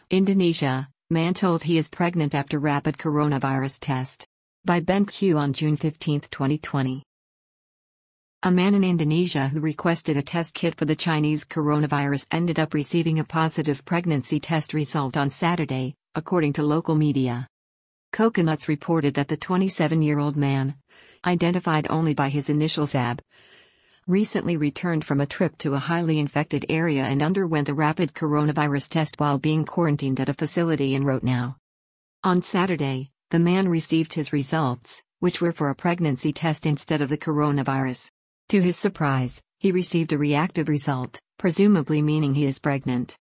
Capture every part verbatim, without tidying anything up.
Indonesia, man told he is pregnant after rapid coronavirus test. By Ben Q on June fifteenth, twenty twenty. A man in Indonesia who requested a test kit for the Chinese coronavirus ended up receiving a positive pregnancy test result on Saturday, according to local media. Coconuts reported that the twenty-seven-year-old man, identified only by his initials A B, recently returned from a trip to a highly infected area and underwent a rapid coronavirus test while being quarantined at a facility in Rotnau. On Saturday, the man received his results, which were for a pregnancy test instead of the coronavirus. To his surprise, he received a reactive result, presumably meaning he is pregnant.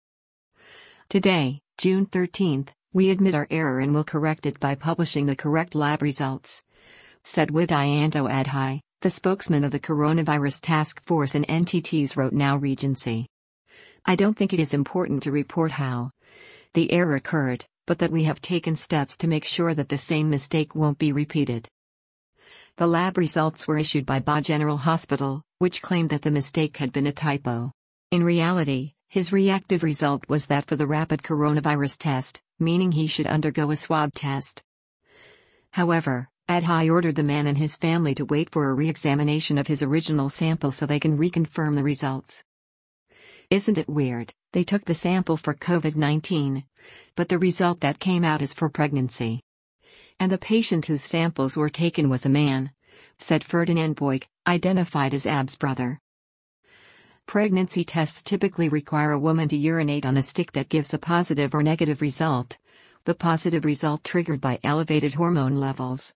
Today, June thirteenth, we admit our error and will correct it by publishing the correct lab results, said Widianto Adhai, the spokesman of the Coronavirus Task Force in N T T's Rotnau Regency. I don't think it is important to report how the error occurred, but that we have taken steps to make sure that the same mistake won't be repeated. The lab results were issued by Ba General Hospital, which claimed that the mistake had been a typo. In reality, his reactive result was that for the rapid coronavirus test, meaning he should undergo a swab test. However, Adhai ordered the man and his family to wait for a re-examination of his original sample so they can reconfirm the results. Isn't it weird? They took the sample for COVID nineteen, but the result that came out is for pregnancy. And the patient whose samples were taken was a man, said Ferdinand Boyk, identified as A B's brother. Pregnancy tests typically require a woman to urinate on a stick that gives a positive or negative result, the positive result triggered by elevated hormone levels.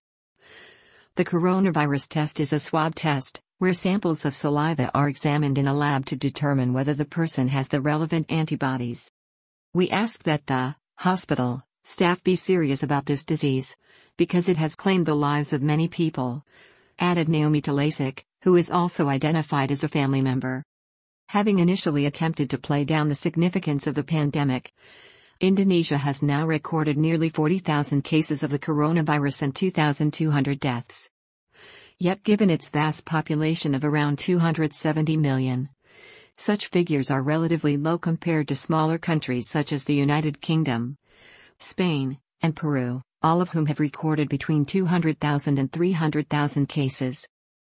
The coronavirus test is a swab test, where samples of saliva are examined in a lab to determine whether the person has the relevant antibodies. We ask that the hospital staff be serious about this disease, because it has claimed the lives of many people, added Naomi Talasic, who is also identified as a family member. Having initially attempted to play down the significance of the pandemic, Indonesia has now recorded nearly forty thousand cases of the coronavirus and two thousand two hundred deaths. Yet given its vast population of around two hundred seventy million, such figures are relatively low compared to smaller countries such as the United Kingdom, Spain, and Peru, all of whom have recorded between two hundred thousand and three hundred thousand cases.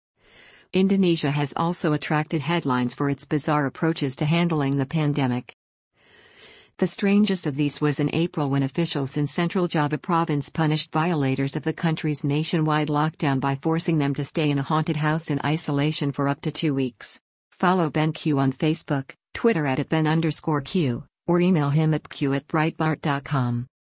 Indonesia has also attracted headlines for its bizarre approaches to handling the pandemic. The strangest of these was in April when officials in Central Java province punished violators of the country's nationwide lockdown by forcing them to stay in a haunted house in isolation for up to two weeks. Follow Ben Q on Facebook, Twitter at Ben underscore Q, or email him at q at breitbart dot com.